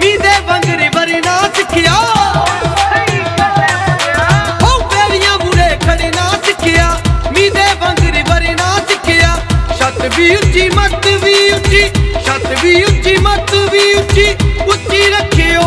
मीदे बंगरी बरी ना सिखिया बेरिया मुरे खड़ी ना सिखिया मीदे बंगरी बरी ना सिखिया छत भी उच्ची मत भी उच्ची छत भी उच्ची मत भी उच्ची उच्ची रखियो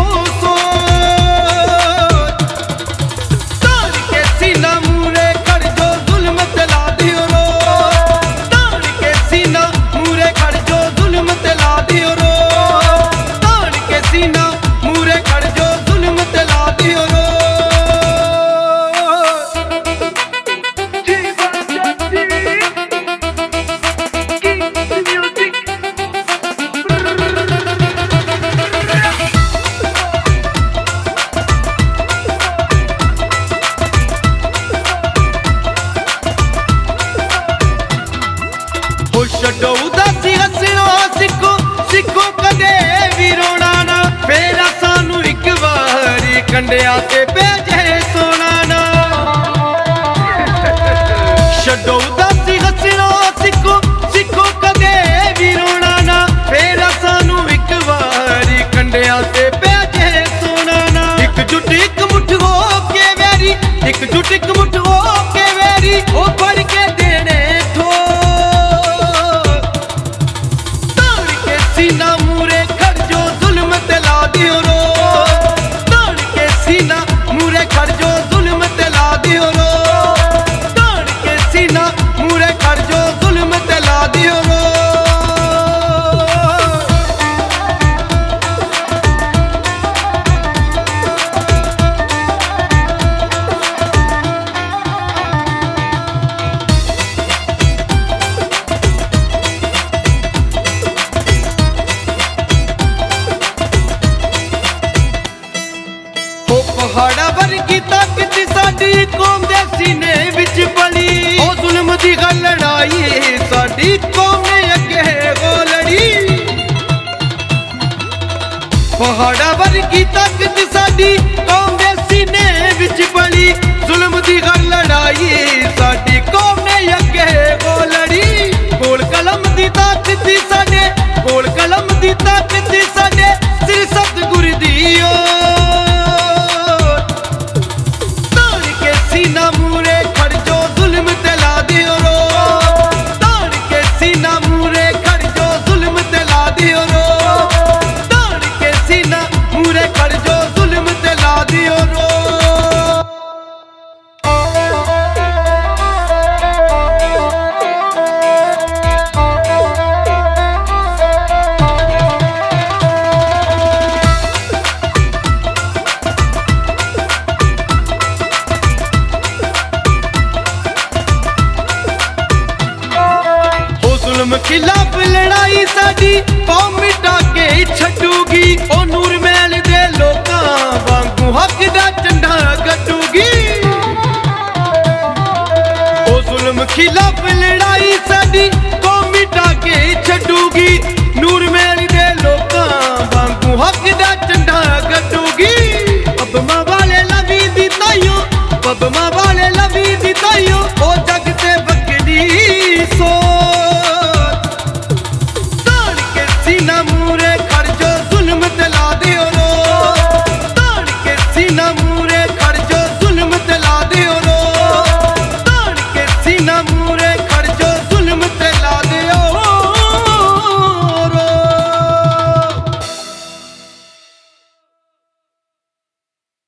छड्डो उदासी हसना सिखो सिखो कदे भी रोना ना फिर सानू एक बारी कंडिया ते भेजे सोना ना छड्डो उदासी हसना सिखो सिखो कदे भी रोना ना फिर सानू एक बारी कंडिया ते भेजे सोना ना एकजुट एक मुठ हो के वैरी एकजुट एक मुठ हो के वैरी ओ फड़ के देने थो सीना मूरे खड़ जो जुल्म तला दियो रो तान के सीना मूरे खड़ जो जुल्म तला दियो रो तान के सीना मूरे खड़ जो जुल्म तला दियो रो पहाड़ा वर्गी ताकत साडी कौम दे सीने विच पली ओ जुल्म दी गल लड़ाई साडी कौम ने अगे हो लड़ी पहाड़ा वर्गी ताकत साडी कौम दे सीने विच पली जुल्म दी गल लड़ाई साडी कौम ने अगे हो लड़ी कोल कलम दी ताकत साडे कोल कलम दी ताकत साडे सिर सतगुर दी सीना मूरे खड़ जो जुल्म तला दियो रो तान के सीना मूरे खड़ जो जुल्म तला दियो रो तान के सीना मूरे खड़ जो